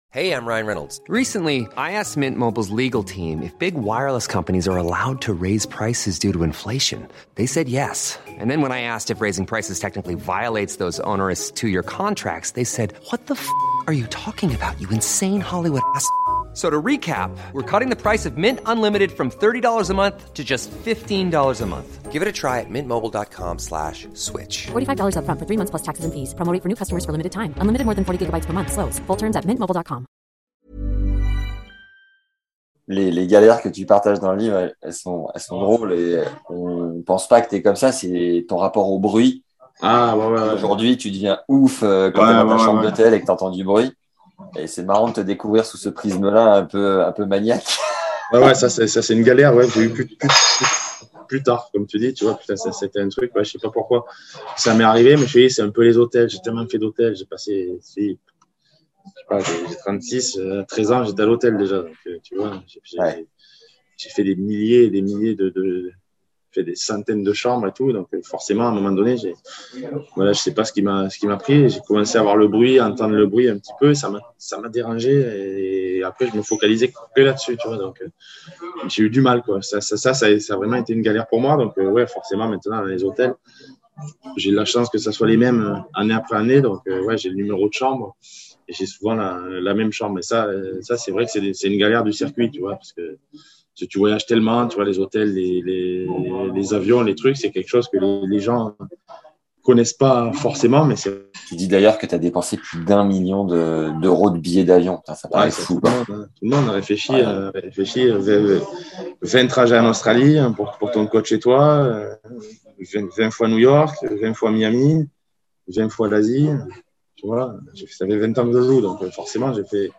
Hey, I'm Ryan Reynolds. Recently, I asked Mint Mobile's legal team if big wireless companies are allowed to raise prices due to inflation. They said yes. And then when I asked if raising prices technically violates those onerous two-year contracts, they said, "What the f*** are you talking about, you insane Hollywood ass?" So to recap, we're cutting the price of Mint Unlimited from $30 a month to just $15 a month. Give it a try at mintmobile.com/switch. $45 up front for 3 months plus taxes and fees. Promo rate for new customers for limited time. Unlimited more than 40 gigabytes per month. Slows full terms at mintmobile.com. Les galères que tu partages dans le livre, elles sont drôles et on pense pas que tu es comme ça. C'est ton rapport au bruit. Ah, ouais. Aujourd'hui, tu deviens ouf quand tu es dans ta chambre d'hôtel et que tu entends du bruit. Et c'est marrant de te découvrir sous ce prisme-là un peu maniaque. Ouais, ça c'est une galère, ouais, j'ai eu plus tard, comme tu dis, tu vois, putain, ça c'était un truc, ouais, je sais pas pourquoi ça m'est arrivé, mais je suis dit, c'est un peu les hôtels, j'ai tellement fait d'hôtels, j'ai passé, je sais pas, j'ai 36, 13 ans, j'étais à l'hôtel déjà, donc tu vois, j'ai fait des milliers et des milliers fait des centaines de chambres et tout, donc forcément à un moment donné je sais pas ce qui m'a pris, j'ai commencé à voir le bruit, à entendre le bruit un petit peu, ça m'a dérangé et après je me focalisais que là-dessus, tu vois, donc j'ai eu du mal, quoi. Ça a vraiment été une galère pour moi, donc ouais, forcément maintenant dans les hôtels j'ai la chance que ça soit les mêmes année après année, donc ouais, j'ai le numéro de chambre et j'ai souvent la même chambre, et ça c'est vrai que c'est une galère du circuit, tu vois, parce que tu voyages tellement, tu vois, les hôtels, les avions, les trucs, c'est quelque chose que les gens connaissent pas forcément, mais c'est... Tu dis d'ailleurs que tu as dépensé plus d'1 million d'euros de billets d'avion. Ça paraît fou. Tout le monde a réfléchi, 20 trajets en Australie pour ton coach chez toi, 20 fois New York, 20 fois Miami, 20 fois l'Asie, tu vois, ça fait 20 ans que je joue, donc forcément j'ai fait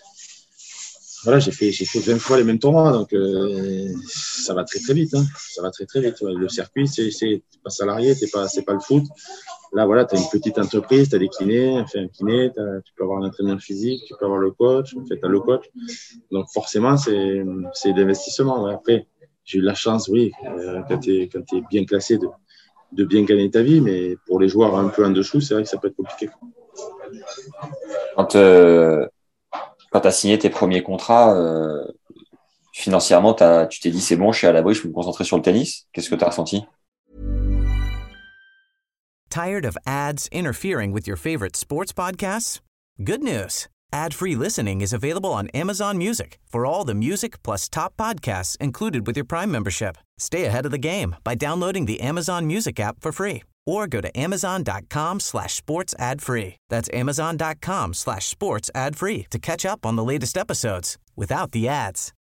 20 fois les mêmes tournois, donc ça va très très vite, hein. Ça va très très vite. Le circuit, t'es pas salarié, c'est pas le foot. Là, voilà, t'as une petite entreprise, t'as des kinés, un kiné, tu peux avoir un entraîneur physique, tu peux avoir le coach, en fait, t'as le coach. Donc forcément, c'est d'investissement. Ouais. Après, j'ai eu la chance, oui, quand t'es bien classé, de bien gagner ta vie, mais pour les joueurs un peu en dessous, c'est vrai que ça peut être compliqué. Quand tu as signé tes premiers contrats, financièrement, tu t'es dit c'est bon, je suis à l'abri, je peux me concentrer sur le tennis. Qu'est-ce que tu as ressenti? Tired of ads interfering with your favorite sports podcasts? Good news. Ad-free listening is available on Amazon Music for all the music plus top podcasts included with your Prime membership. Stay ahead of the game by downloading the Amazon Music app for free or go to amazon.com/sports ad free. That's amazon.com/sports ad free to catch up on the latest episodes without the ads.